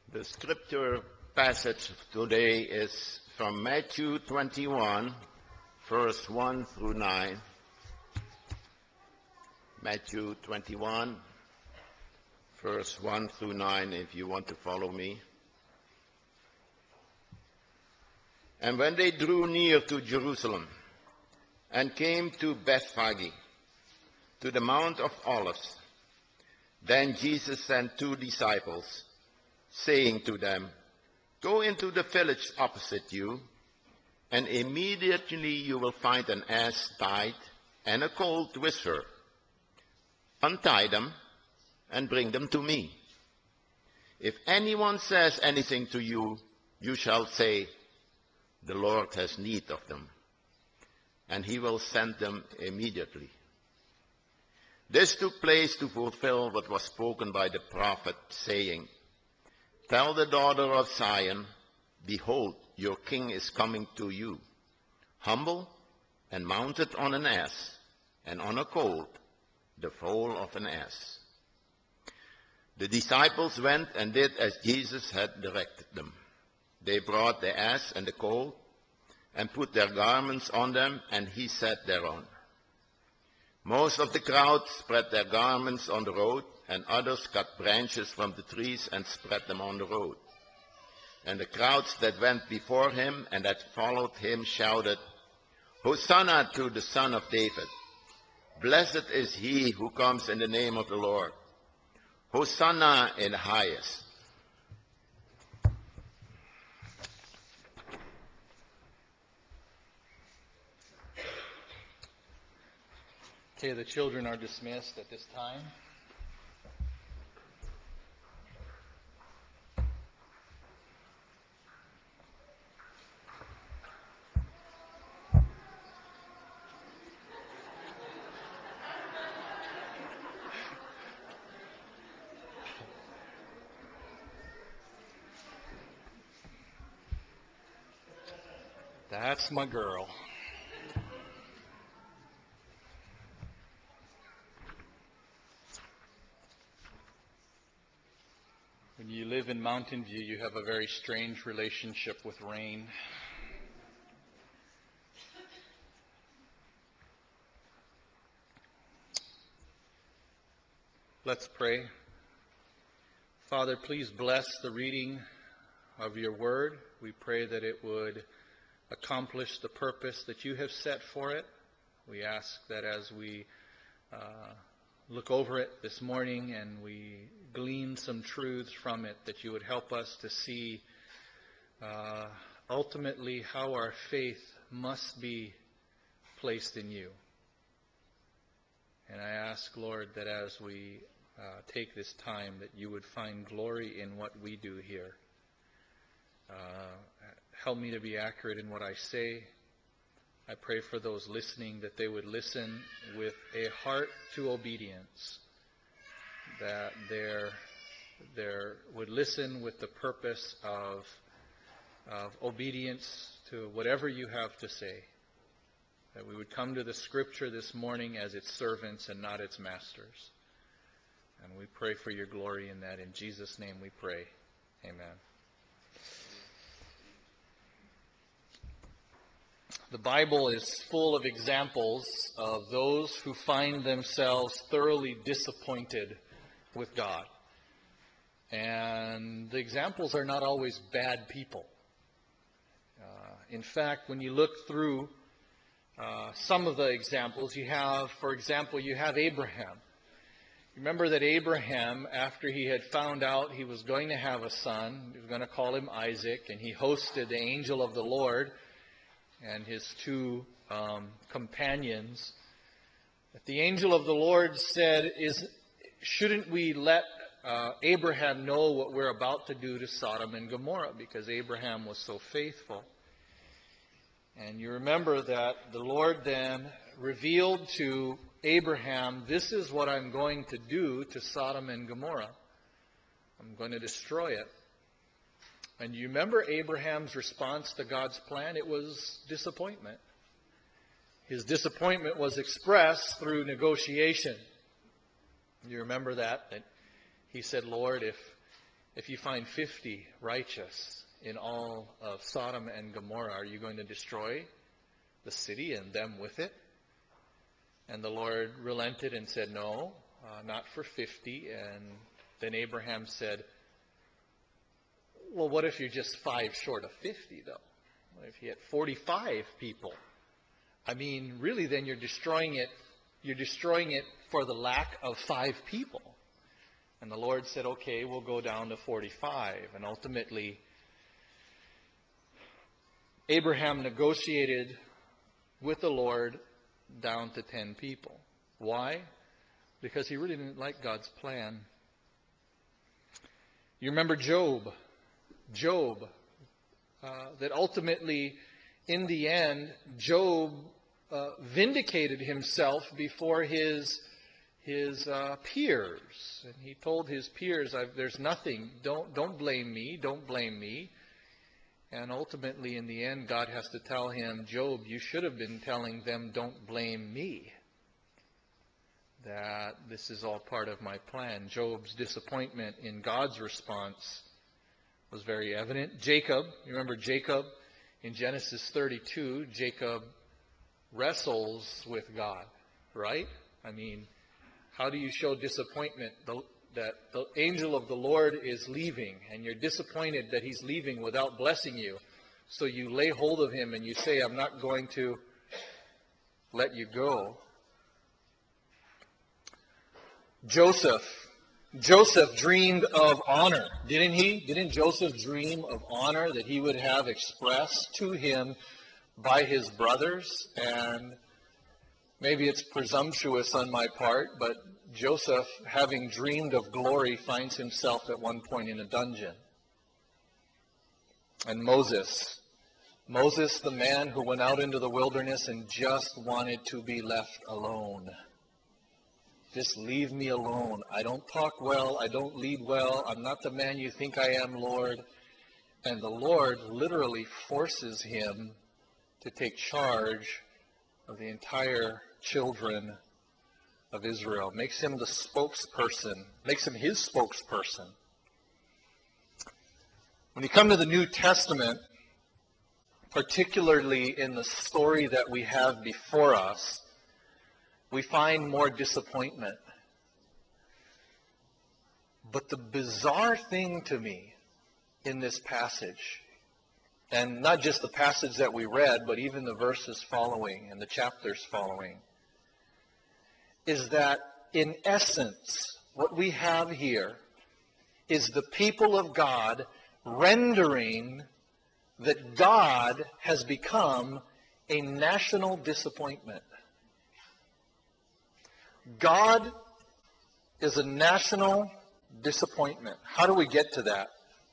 The scripture passage today is from Matthew 21, verse 1 through 9. Matthew 21, verse 1 through 9, if you want to follow me. And when they drew near to Jerusalem and came to Bethphage, to the Mount of Olives, then Jesus sent 2 disciples, saying to them, "Go into the village opposite you, and immediately you will find an ass tied and a colt with her. Untie them and bring them to me. If anyone says anything to you, you shall say, 'The Lord has need of them,' and he will send them immediately." This took place to fulfill what was spoken by the prophet, saying, "Tell the daughter of Zion, behold, your king is coming to you, humble and mounted on an ass, and on a colt, the foal of an ass." The disciples went and did as Jesus had directed them. They brought the ass and the colt, and put their garments on them, and he sat thereon. Most of the crowd spread their garments on the road, and others cut branches from the trees and spread them on the road. And the crowds that went before him and that followed him shouted, "Hosanna to the Son of David! Blessed is he who comes in the name of the Lord! Hosanna in the highest!" Okay, the children are dismissed at this time. That's my girl. When you live in Mountain View, you have a very strange relationship with rain. Let's pray. Father, please bless the reading of your word. We pray that it would accomplish the purpose that you have set for it. We ask that as we look over it this morning and we glean some truths from it, that you would help us to see ultimately how our faith must be placed in you. And I ask, Lord, that as we take this time, that you would find glory in what we do here. Help me to be accurate in what I say. I pray for those listening that they would listen with a heart to obedience, that they would listen with the purpose of obedience to whatever you have to say, that we would come to the Scripture this morning as its servants and not its masters. And we pray for your glory in that. In Jesus' name we pray. Amen. The Bible is full of examples of those who find themselves thoroughly disappointed with God. And the examples are not always bad people. In fact, when you look through some of the examples, you have Abraham. Remember that Abraham, after he had found out he was going to have a son, he was going to call him Isaac, and he hosted the angel of the Lord and his 2 companions, that the angel of the Lord said, shouldn't we let Abraham know what we're about to do to Sodom and Gomorrah, because Abraham was so faithful. And you remember that the Lord then revealed to Abraham, this is what I'm going to do to Sodom and Gomorrah. I'm going to destroy it. And you remember Abraham's response to God's plan? It was disappointment. His disappointment was expressed through negotiation. You remember that he said, "Lord, if you find 50 righteous in all of Sodom and Gomorrah, are you going to destroy the city and them with it? And the Lord relented and said, no, not for 50. And then Abraham said, well, what if you're just 5 short of 50, though? What if you had 45 people? I mean, really, then you're destroying it. You're destroying it for the lack of 5 people. And the Lord said, okay, we'll go down to 45. And ultimately, Abraham negotiated with the Lord down to 10 people. Why? Because he really didn't like God's plan. You remember Job. That ultimately, in the end, Job vindicated himself before his peers. And he told his peers, there's nothing, don't blame me. And ultimately, in the end, God has to tell him, Job, you should have been telling them, don't blame me. That this is all part of my plan. Job's disappointment in God's response was very evident. Jacob, you remember Jacob? In Genesis 32, Jacob wrestles with God, right? I mean, how do you show disappointment that the angel of the Lord is leaving, and you're disappointed that he's leaving without blessing you? So you lay hold of him and you say, I'm not going to let you go. Joseph dreamed of honor, didn't he? Didn't Joseph dream of honor that he would have expressed to him by his brothers? And maybe it's presumptuous on my part, but Joseph, having dreamed of glory, finds himself at one point in a dungeon. And Moses, the man who went out into the wilderness and just wanted to be left alone. Just leave me alone. I don't talk well. I don't lead well. I'm not the man you think I am, Lord. And the Lord literally forces him to take charge of the entire children of Israel. Makes him the spokesperson. Makes him his spokesperson. When you come to the New Testament, particularly in the story that we have before us, we find more disappointment. But the bizarre thing to me in this passage, and not just the passage that we read, but even the verses following and the chapters following, is that in essence, what we have here is the people of God rendering that God has become a national disappointment. God is a national disappointment. How do we get to that?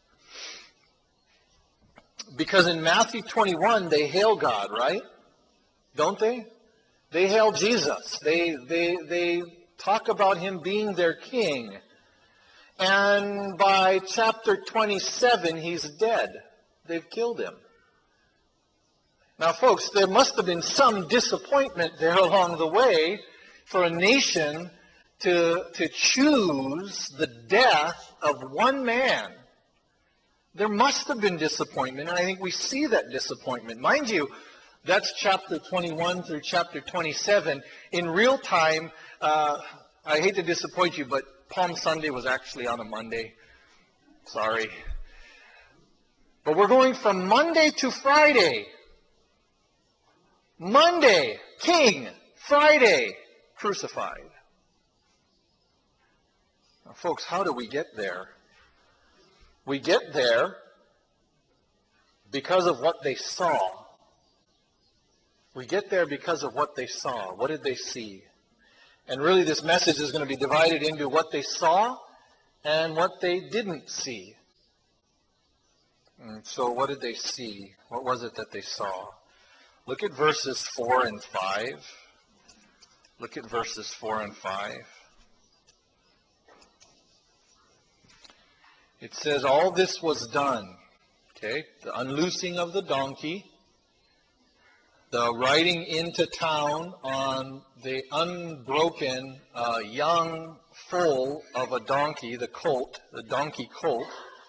Because in Matthew 21, they hail God, right? Don't they? They hail Jesus. They talk about him being their king. And by chapter 27, he's dead. They've killed him. Now, folks, there must have been some disappointment there along the way for a nation to choose the death of one man. There must have been disappointment, and I think we see that disappointment. Mind you, that's chapter 21 through chapter 27. In real time, I hate to disappoint you, but Palm Sunday was actually on a Monday. Sorry. But we're going from Monday to Friday. Monday, king. Friday, crucified. Now, folks, how do we get there? We get there because of what they saw. We get there because of what they saw. What did they see? And really this message is going to be divided into what they saw and what they didn't see. And so what did they see? What was it that they saw? Look at verses 4 and 5. Look at verses 4 and 5. It says, all this was done. Okay, the unloosing of the donkey, the riding into town on the unbroken young foal of a donkey, the donkey colt,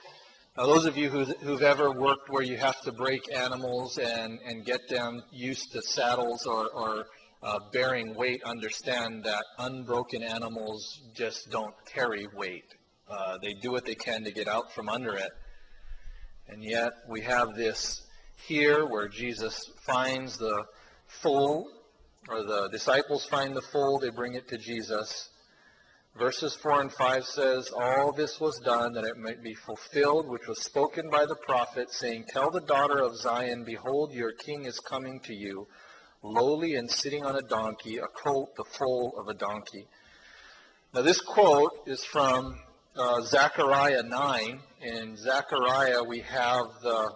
Now, those of you who've ever worked where you have to break animals and get them used to saddles or bearing weight understand that unbroken animals just don't carry weight. They do what they can to get out from under it. And yet we have this here where Jesus finds the foal, or the disciples find the foal, they bring it to Jesus. Verses 4 and 5 says, all this was done that it might be fulfilled, which was spoken by the prophet, saying, tell the daughter of Zion, behold, your king is coming to you, lowly and sitting on a donkey, a colt, the foal of a donkey. Now this quote is from Zechariah 9. In Zechariah we have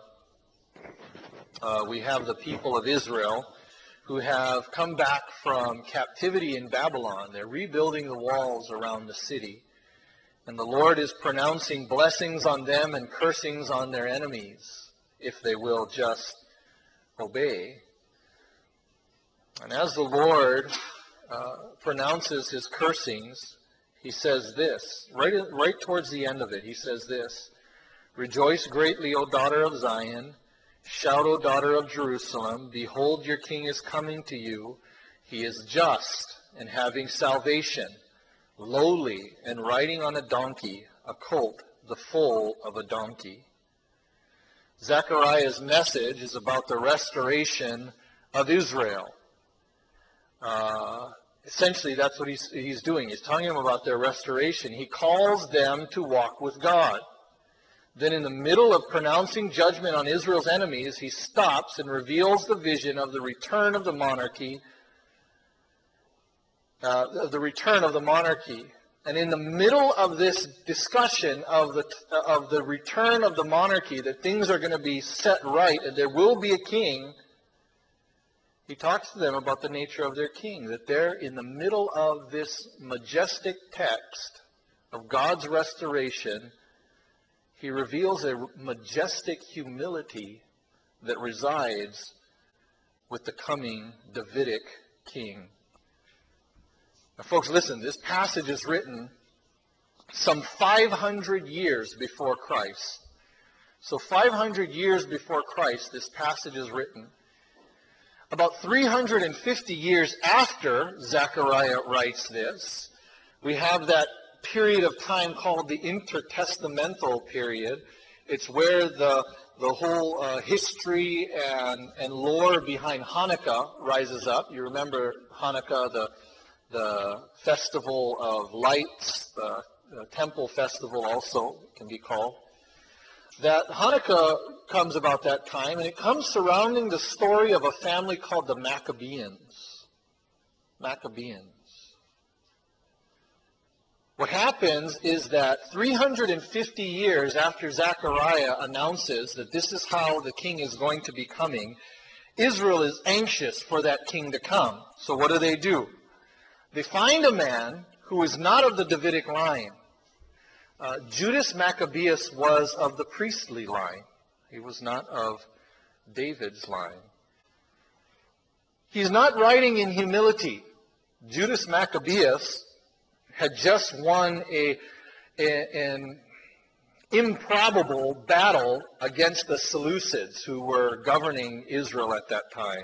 the people of Israel who have come back from captivity in Babylon. They're rebuilding the walls around the city. And the Lord is pronouncing blessings on them and cursings on their enemies, if they will just obey. And as the Lord pronounces his cursings, he says this, right towards the end of it, he says this, rejoice greatly, O daughter of Zion. Shout, O daughter of Jerusalem, behold, your king is coming to you. He is just and having salvation, lowly and riding on a donkey, a colt, the foal of a donkey. Zechariah's message is about the restoration of Israel. Essentially, that's what he's doing. He's telling them about their restoration. He calls them to walk with God. Then in the middle of pronouncing judgment on Israel's enemies, he stops and reveals the vision of the return of the monarchy. And in the middle of this discussion of the return of the monarchy, that things are going to be set right and there will be a king, he talks to them about the nature of their king, that they're in the middle of this majestic text of God's restoration. He reveals a majestic humility that resides with the coming Davidic king. Now, folks, listen, this passage is written some 500 years before Christ. So 500 years before Christ, this passage is written. About 350 years after Zechariah writes this, we have that period of time called the intertestamental period. It's where the whole history and lore behind Hanukkah rises up. You remember Hanukkah, the festival of lights, the temple festival also can be called. That Hanukkah comes about that time, and it comes surrounding the story of a family called the Maccabees. What happens is that 350 years after Zechariah announces that this is how the king is going to be coming, Israel is anxious for that king to come. So what do? They find a man who is not of the Davidic line. Judas Maccabeus was of the priestly line. He was not of David's line. He's not writing in humility. Judas Maccabeus had just won an improbable battle against the Seleucids, who were governing Israel at that time.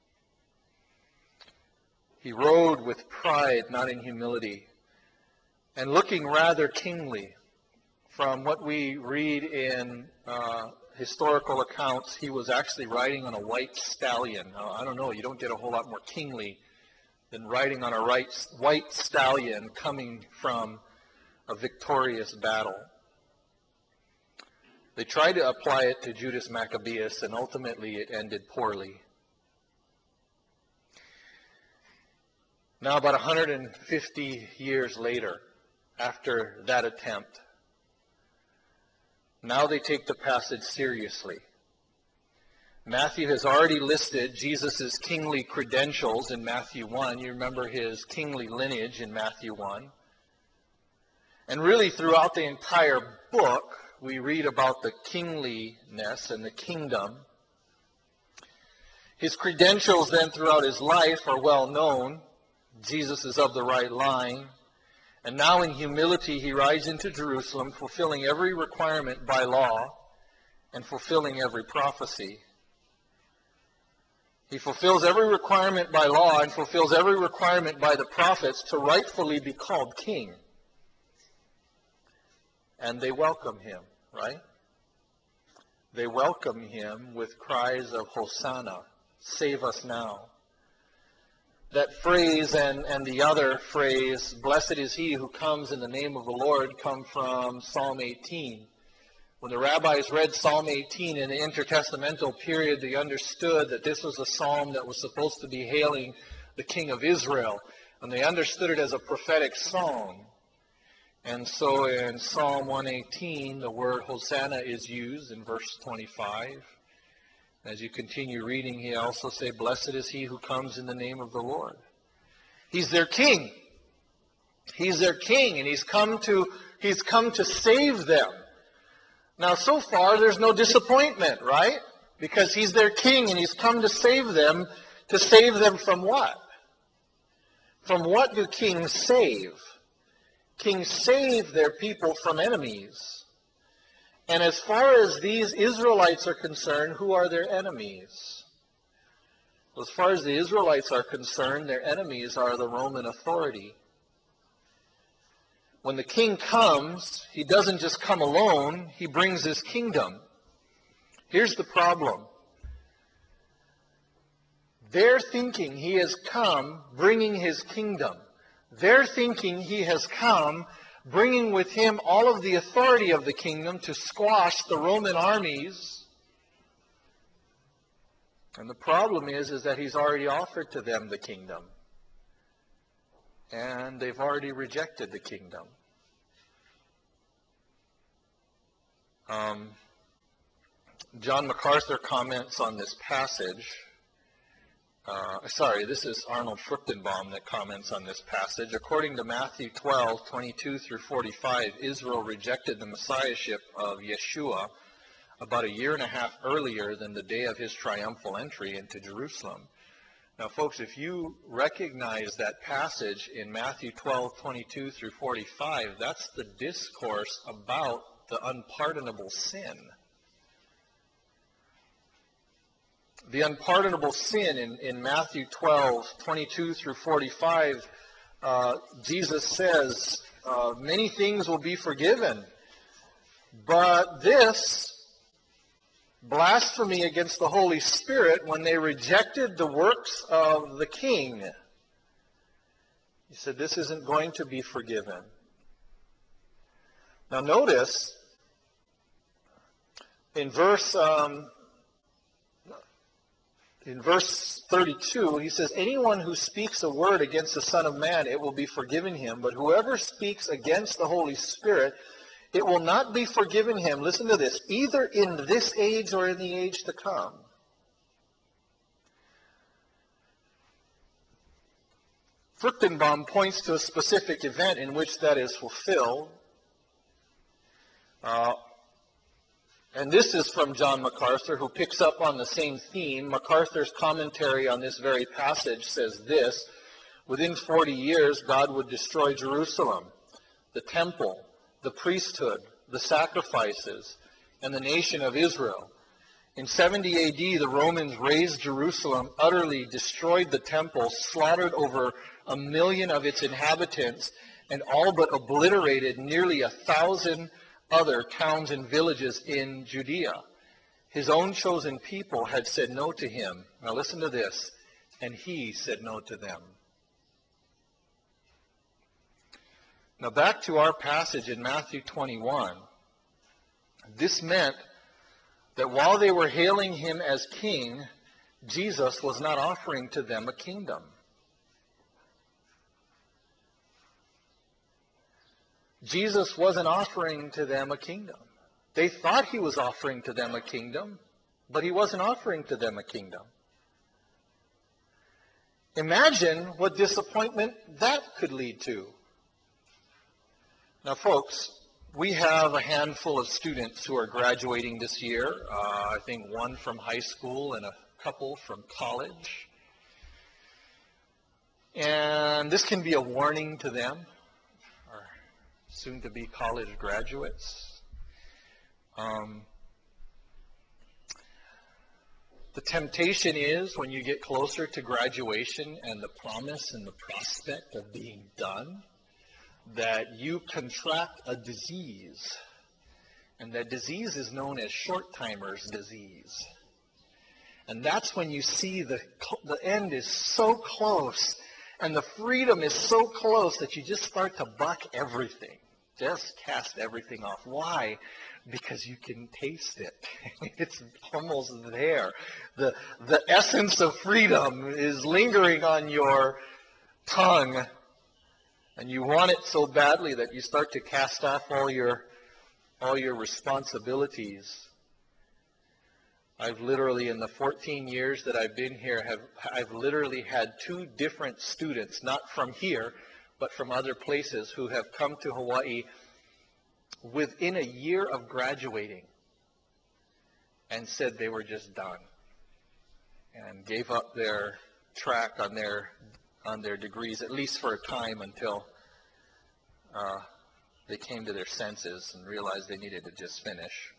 He rode with pride, not in humility, and looking rather kingly. From what we read in historical accounts, he was actually riding on a white stallion. Now, I don't know, you don't get a whole lot more kingly than riding on a white stallion coming from a victorious battle. They tried to apply it to Judas Maccabeus, and ultimately it ended poorly. Now, about 150 years later, after that attempt, now they take the passage seriously. Matthew has already listed Jesus' kingly credentials in Matthew 1. You remember his kingly lineage in Matthew 1. And really throughout the entire book, we read about the kingliness and the kingdom. His credentials then throughout his life are well known. Jesus is of the right line. And now in humility he rides into Jerusalem, fulfilling every requirement by law. and fulfilling every prophecy. He fulfills every requirement by law and fulfills every requirement by the prophets to rightfully be called king. And they welcome him, right? They welcome him with cries of Hosanna, save us now. That phrase and the other phrase, blessed is he who comes in the name of the Lord, come from Psalm 18. When the rabbis read Psalm 18 in the intertestamental period, they understood that this was a psalm that was supposed to be hailing the King of Israel. And they understood it as a prophetic song. And so in Psalm 118, the word Hosanna is used in verse 25. As you continue reading, he also says, blessed is he who comes in the name of the Lord. He's their king. He's their king, and he's come to save them. Now, so far, there's no disappointment, right? Because he's their king, and he's come to save them. To save them from what? From what do kings save? Kings save their people from enemies. And as far as these Israelites are concerned, who are their enemies? As far as the Israelites are concerned, their enemies are the Roman authority. When the king comes, he doesn't just come alone, he brings his kingdom. Here's the problem. They're thinking he has come bringing his kingdom. They're thinking he has come bringing with him all of the authority of the kingdom to squash the Roman armies. And the problem is that he's already offered to them the kingdom. And they've already rejected the kingdom. John MacArthur comments on this passage. This is Arnold Fruchtenbaum that comments on this passage. According to Matthew 12, 22 through 45, Israel rejected the messiahship of Yeshua about a year and a half earlier than the day of his triumphal entry into Jerusalem. Now, folks, if you recognize that passage in Matthew 12, 22 through 45, that's the discourse about the unpardonable sin. The unpardonable sin in Matthew 12, 22 through 45, Jesus says, many things will be forgiven, but this blasphemy against the Holy Spirit, when they rejected the works of the king, he said, this isn't going to be forgiven. Now notice, in verse 32, he says, anyone who speaks a word against the Son of Man, it will be forgiven him. But whoever speaks against the Holy Spirit, it will not be forgiven him. Listen to this. Either in this age or in the age to come. Fruchtenbaum points to a specific event in which that is fulfilled. And this is from John MacArthur, who picks up on the same theme. MacArthur's commentary on this very passage says this: within 40 years, God would destroy Jerusalem, the temple, the priesthood, the sacrifices, and the nation of Israel. In 70 AD, the Romans razed Jerusalem, utterly destroyed the temple, slaughtered over 1 million of its inhabitants, and all but obliterated nearly 1,000 other towns and villages in Judea. His own chosen people had said no to him. Now listen to this. And he said no to them. Now back to our passage in Matthew 21. This meant that while they were hailing him as king, Jesus was not offering to them a kingdom. Jesus wasn't offering to them a kingdom. They thought he was offering to them a kingdom, but he wasn't offering to them a kingdom. Imagine what disappointment that could lead to. Now, folks, we have a handful of students who are graduating this year. I think one from high school and a couple from college. And this can be a warning to them, soon-to-be college graduates. The temptation is when you get closer to graduation and the promise and the prospect of being done, that you contract a disease. And that disease is known as short-timer's disease. And that's when you see the end is so close and the freedom is so close that you just start to buck everything. Just cast everything off. Why? Because you can taste it. It's almost there. The essence of freedom is lingering on your tongue, and you want it so badly that you start to cast off all your responsibilities. I've literally, in the 14 years that I've been here, I've literally had 2 different students, not from here, but from other places, who have come to Hawaii within a year of graduating and said they were just done and gave up their track on their degrees, at least for a time, until they came to their senses and realized they needed to just finish.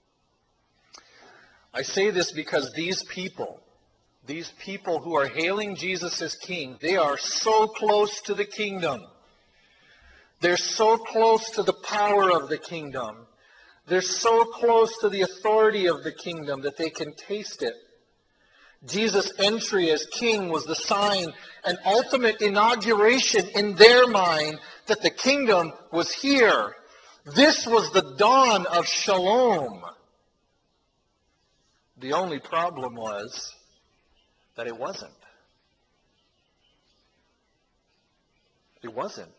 I say this because these people who are hailing Jesus as king, they are so close to the kingdom. They're so close to the power of the kingdom. They're so close to the authority of the kingdom that they can taste it. Jesus' entry as king was the sign and ultimate inauguration in their mind that the kingdom was here. This was the dawn of shalom. The only problem was that it wasn't. It wasn't.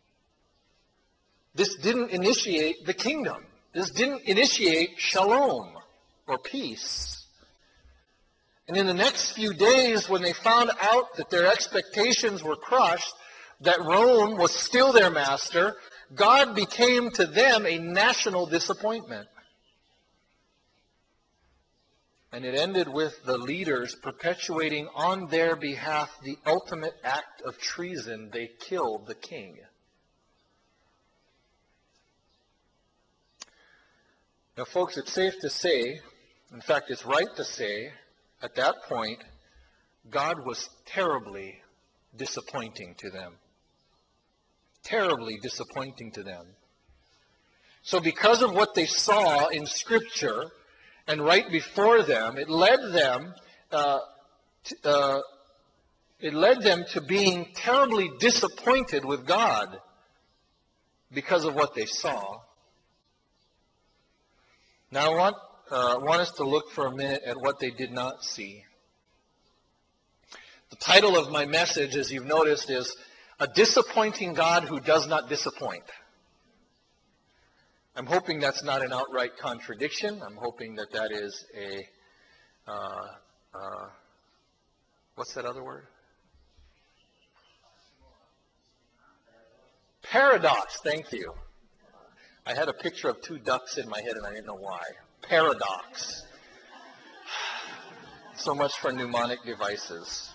This didn't initiate the kingdom. This didn't initiate shalom or peace. And in the next few days, when they found out that their expectations were crushed, that Rome was still their master, God became to them a national disappointment. And it ended with the leaders perpetuating on their behalf the ultimate act of treason. They killed the king. Now, folks, it's safe to say, in fact, it's right to say, at that point, God was terribly disappointing to them. Terribly disappointing to them. So because of what they saw in Scripture, and right before them, it led them to being terribly disappointed with God because of what they saw. Now I want us to look for a minute at what they did not see. The title of my message, as you've noticed, is A Disappointing God Who Does Not Disappoint. I'm hoping that's not an outright contradiction. I'm hoping that that is a, what's that other word? Paradox, thank you. I had a picture of 2 ducks in my head and I didn't know why. Paradox. So much for mnemonic devices.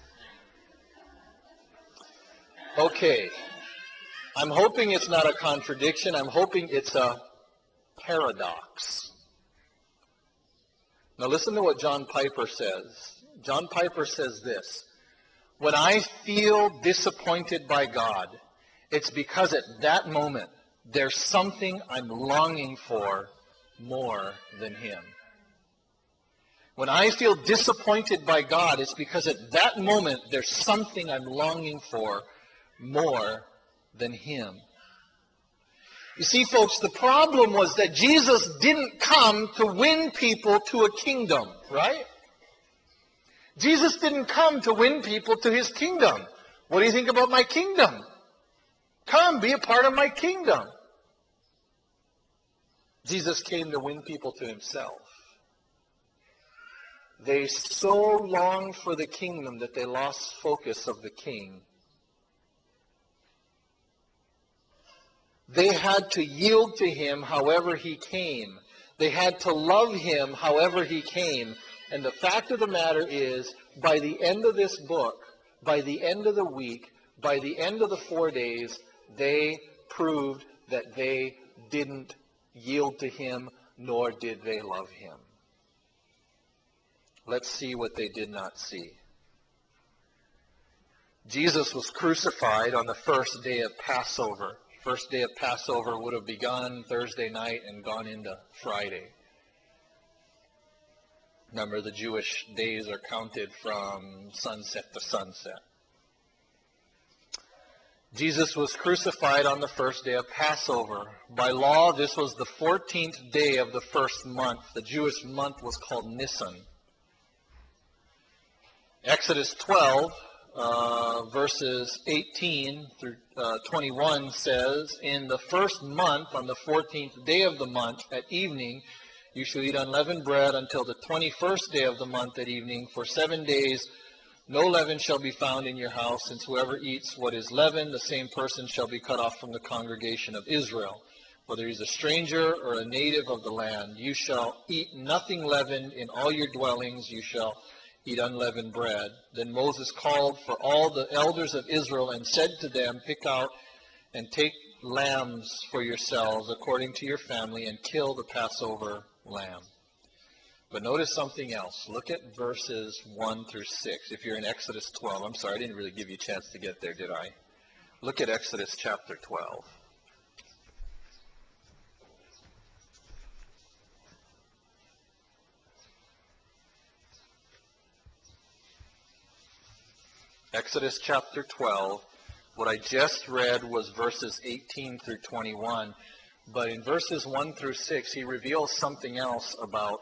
Okay. I'm hoping it's not a contradiction. I'm hoping it's a paradox. Now listen to what John Piper says. John Piper says this: when I feel disappointed by God, it's because at that moment there's something I'm longing for more than Him. When I feel disappointed by God, it's because at that moment there's something I'm longing for more than Him. You see, folks, the problem was that Jesus didn't come to win people to a kingdom, right? Jesus didn't come to win people to His kingdom. What do you think about my kingdom? Come, be a part of my kingdom. Jesus came to win people to Himself. They so longed for the kingdom that they lost focus of the King. They had to yield to Him however He came. They had to love Him however He came. And the fact of the matter is, by the end of this book, by the end of the week, by the end of the 4 days, they proved that they didn't yield to Him, nor did they love Him. Let's see what they did not see. Jesus was crucified on the first day of Passover. First day of Passover would have begun Thursday night and gone into Friday. Remember, the Jewish days are counted from sunset to sunset. Jesus was crucified on the first day of Passover. By law, this was the 14th day of the first month. The Jewish month was called Nisan. Exodus 12, verses 18 through 21 says, "In the first month, on the 14th day of the month, at evening, you shall eat unleavened bread until the 21st day of the month at evening. For 7 days no leaven shall be found in your house, since whoever eats what is leavened, the same person shall be cut off from the congregation of Israel. Whether he is a stranger or a native of the land, you shall eat nothing leavened in all your dwellings. You shall eat unleavened bread." Then Moses called for all the elders of Israel and said to them, "Pick out and take lambs for yourselves according to your family, and kill the Passover lamb." But notice something else. Look at verses 1 through 6. If you're in Exodus 12. I'm sorry, I didn't really give you a chance to get there, did I? Look at Exodus chapter 12. Exodus chapter 12. What I just read was verses 18 through 21. But in verses 1 through 6, he reveals something else about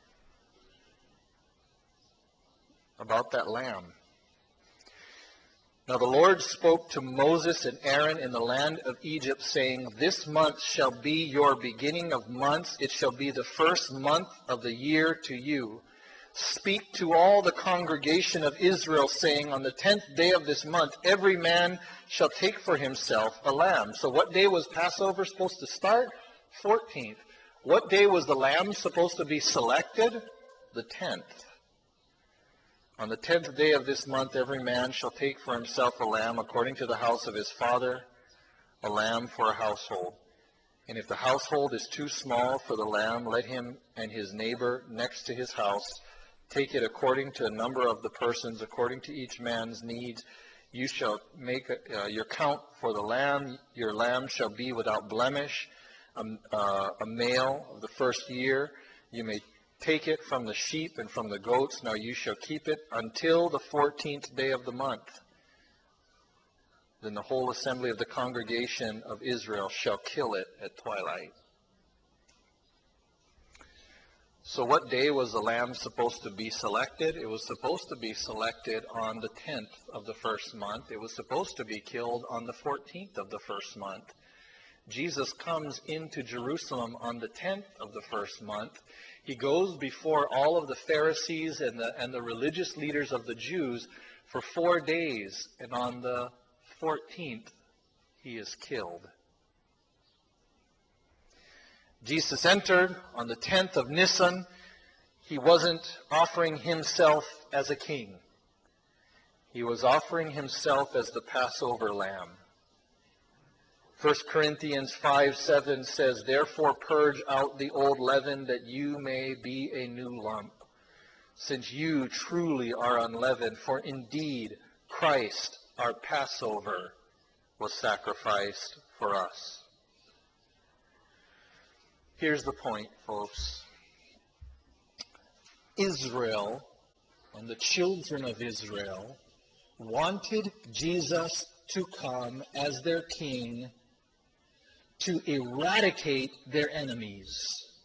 that lamb. "Now the Lord spoke to Moses and Aaron in the land of Egypt, saying, This month shall be your beginning of months. It shall be the first month of the year to you. Speak to all the congregation of Israel, saying, On the 10th day of this month, every man shall take for himself a lamb." So what day was Passover supposed to start? 14th. What day was the lamb supposed to be selected? The 10th. "On the 10th day of this month, every man shall take for himself a lamb according to the house of his father, a lamb for a household. And if the household is too small for the lamb, let him and his neighbor next to his house take it according to the number of the persons, according to each man's needs. You shall make your count for the lamb. Your lamb shall be without blemish, a male of the first year. You may take it from the sheep and from the goats. Now you shall keep it until the 14th day of the month. Then the whole assembly of the congregation of Israel shall kill it at twilight." So what day was the lamb supposed to be selected? It was supposed to be selected on the 10th of the first month. It was supposed to be killed on the 14th of the first month. Jesus comes into Jerusalem on the 10th of the first month. He goes before all of the Pharisees and the religious leaders of the Jews for 4 days, and on the 14th, he is killed. Jesus entered on the 10th of Nisan. He wasn't offering himself as a king. He was offering himself as the Passover lamb. 1 Corinthians 5:7 says, "Therefore purge out the old leaven, that you may be a new lump, since you truly are unleavened. For indeed Christ, our Passover, was sacrificed for us." Here's the point, folks. Israel and the children of Israel wanted Jesus to come as their king to eradicate their enemies,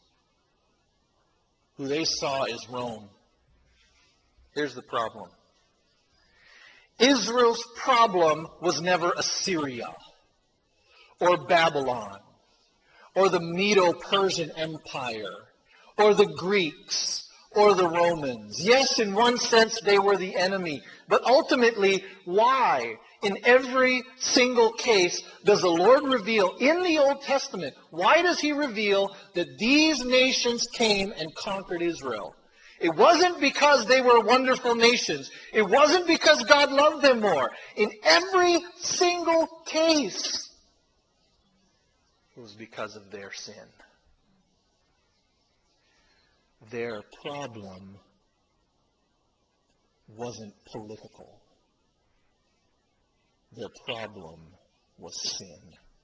who they saw as Rome. Here's the problem. Israel's problem was never Assyria or Babylon or the Medo-Persian Empire or the Greeks or the Romans. Yes, in one sense they were the enemy, but ultimately, why? In every single case, does the Lord reveal in the Old Testament, why does he reveal that these nations came and conquered Israel? It wasn't because they were wonderful nations. It wasn't because God loved them more. In every single case, it was because of their sin. Their problem wasn't political. Their problem was sin.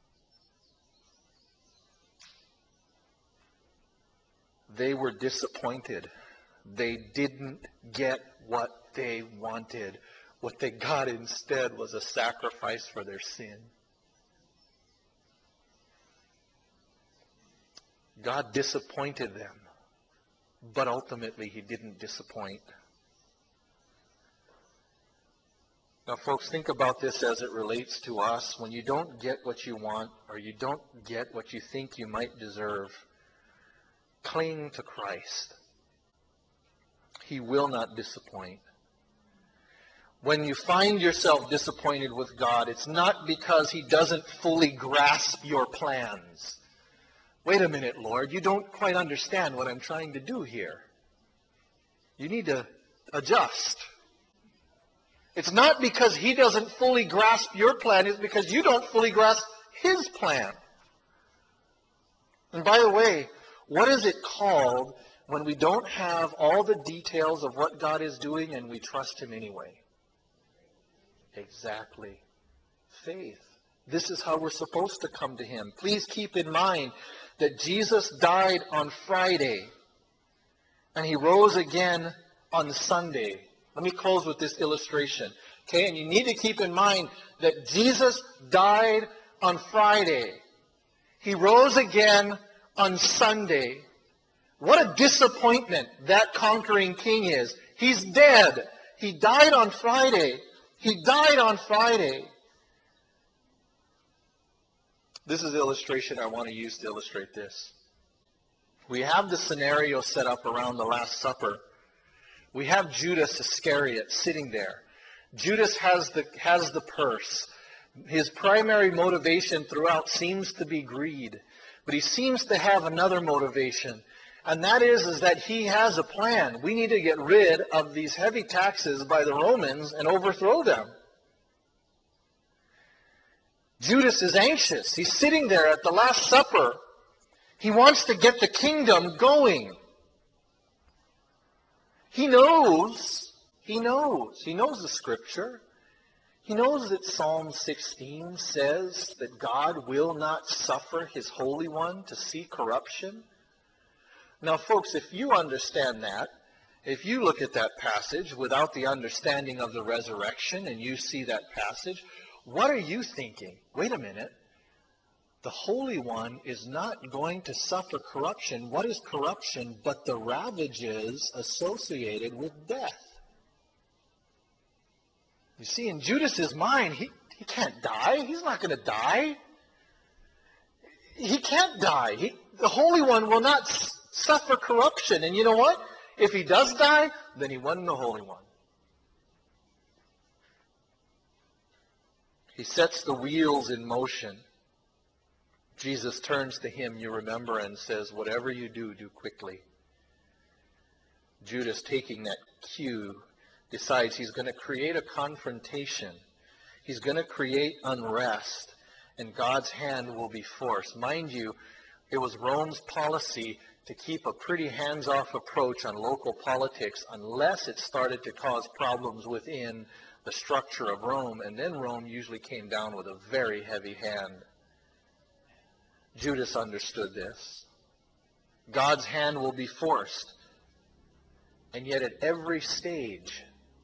They were disappointed. They didn't get what they wanted. What they got instead was a sacrifice for their sin. God disappointed them, but ultimately He didn't disappoint. Now, folks, think about this as it relates to us. When you don't get what you want, or you don't get what you think you might deserve, cling to Christ. He will not disappoint. When you find yourself disappointed with God, it's not because He doesn't fully grasp your plans. Wait a minute, Lord, you don't quite understand what I'm trying to do here. You need to adjust. It's not because He doesn't fully grasp your plan, it's because you don't fully grasp His plan. And by the way, what is it called when we don't have all the details of what God is doing and we trust Him anyway? Exactly. Faith. This is how we're supposed to come to Him. Please keep in mind that Jesus died on Friday and He rose again on Sunday. Let me close with this illustration. Okay, and you need to keep in mind that Jesus died on Friday. He rose again on Sunday. What a disappointment that conquering king is. He's dead. He died on Friday. He died on Friday. This is the illustration I want to use to illustrate this. We have the scenario set up around the Last Supper. We have Judas Iscariot sitting there. Judas has the purse. His primary motivation throughout seems to be greed. But he seems to have another motivation. And that is that he has a plan. We need to get rid of these heavy taxes by the Romans and overthrow them. Judas is anxious. He's sitting there at the Last Supper. He wants to get the kingdom going. He knows the Scripture. He knows that Psalm 16 says that God will not suffer His Holy One to see corruption. Now, folks, if you understand that, if you look at that passage without the understanding of the resurrection and you see that passage, what are you thinking? Wait a minute. The Holy One is not going to suffer corruption. What is corruption but the ravages associated with death? You see, in Judas's mind, he can't die. He's not going to die. He can't die. The Holy One will not suffer corruption. And you know what? If he does die, then he wasn't the Holy One. He sets the wheels in motion. Jesus turns to him, you remember, and says, whatever you do, do quickly. Judas, taking that cue, decides he's going to create a confrontation. He's going to create unrest, and God's hand will be forced. Mind you, it was Rome's policy to keep a pretty hands-off approach on local politics unless it started to cause problems within the structure of Rome, and then Rome usually came down with a very heavy hand. Judas understood this. God's hand will be forced. And yet at every stage,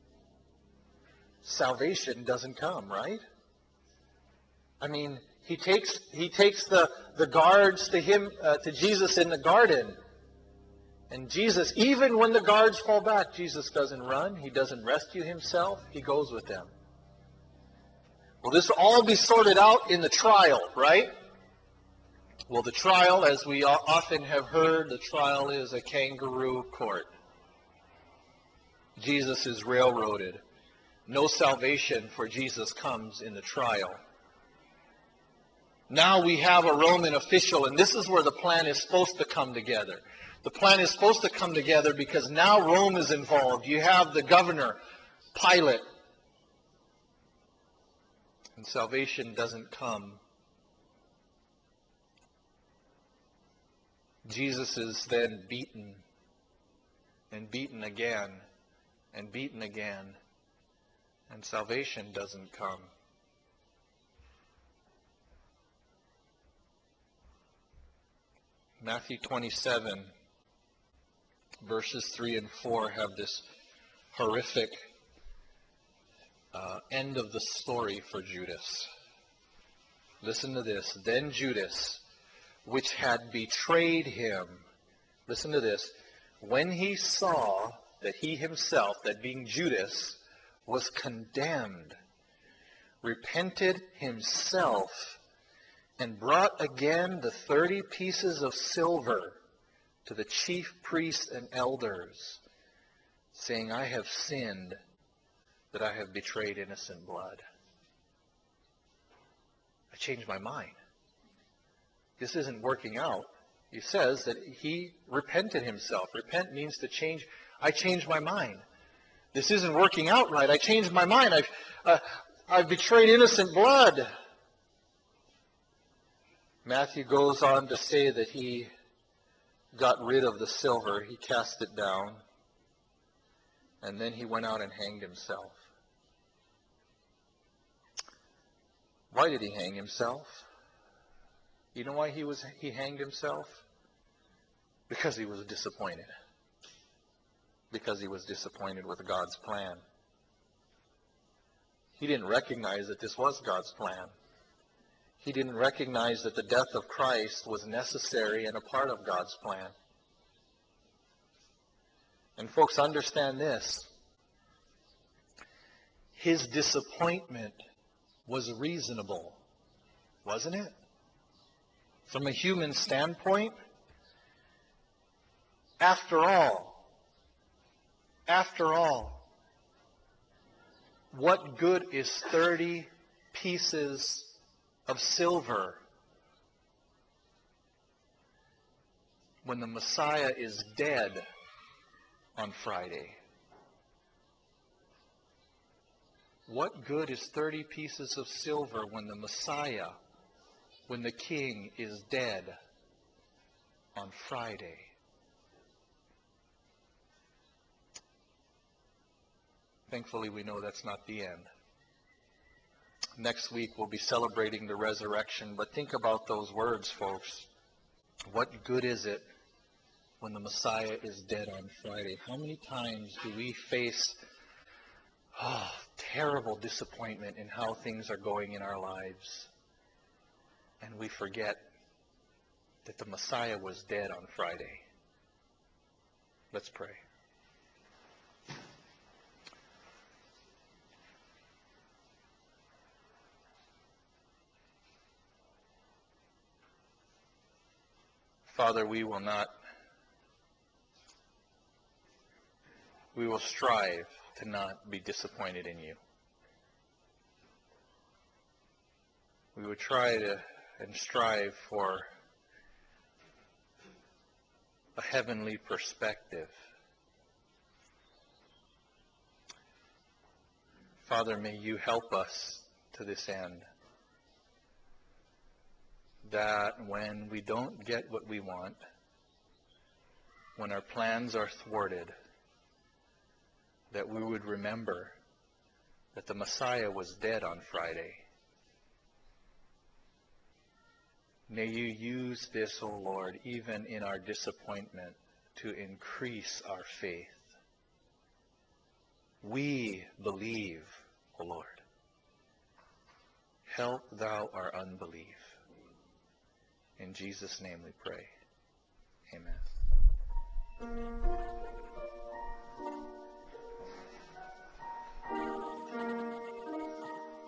salvation doesn't come, right? I mean, he takes the guards to Jesus in the garden. And Jesus, even when the guards fall back, Jesus doesn't run. He doesn't rescue himself. He goes with them. Will this all be sorted out in the trial, right? Well, the trial, as we often have heard, the trial is a kangaroo court. Jesus is railroaded. No salvation for Jesus comes in the trial. Now we have a Roman official, and this is where the plan is supposed to come together. The plan is supposed to come together because now Rome is involved. You have the governor, Pilate. And salvation doesn't come. Jesus is then beaten and beaten again. and beaten again, and salvation doesn't come. Matthew 27, verses 3 and 4 have this horrific end of the story for Judas. Listen to this. Then Judas, which had betrayed him, listen to this, when he saw that he himself, that being Judas, was condemned, repented himself, and brought again the 30 pieces of silver to the chief priests and elders, saying, I have sinned that I have betrayed innocent blood. I changed my mind. This isn't working out. He says that he repented himself. Repent means to change. I changed my mind. This isn't working out right. I changed my mind. I've betrayed innocent blood. Matthew goes on to say that he got rid of the silver. He cast it down. And then he went out and hanged himself. Why did he hang himself? You know why he hanged himself? Because he was disappointed. Because he was disappointed with God's plan. He didn't recognize that this was God's plan. He didn't recognize that the death of Christ was necessary and a part of God's plan. And folks, understand this. His disappointment was reasonable, wasn't it? From a human standpoint, after all, what good is 30 pieces of silver when the Messiah is dead on Friday? What good is 30 pieces of silver when the Messiah, when the King is dead on Friday? Thankfully, we know that's not the end. Next week, we'll be celebrating the resurrection, but think about those words, folks. What good is it when the Messiah is dead on Friday? How many times do we face terrible disappointment in how things are going in our lives, and we forget that the Messiah was dead on Friday? Let's pray. Father, we will strive to not be disappointed in you. We would try to and strive for a heavenly perspective. Father, may you help us to this end, that when we don't get what we want, when our plans are thwarted, that we would remember that the Messiah was dead on Friday. May you use this, O Lord, even in our disappointment, to increase our faith. We believe, O Lord. Help thou our unbelief. In Jesus' name we pray. Amen.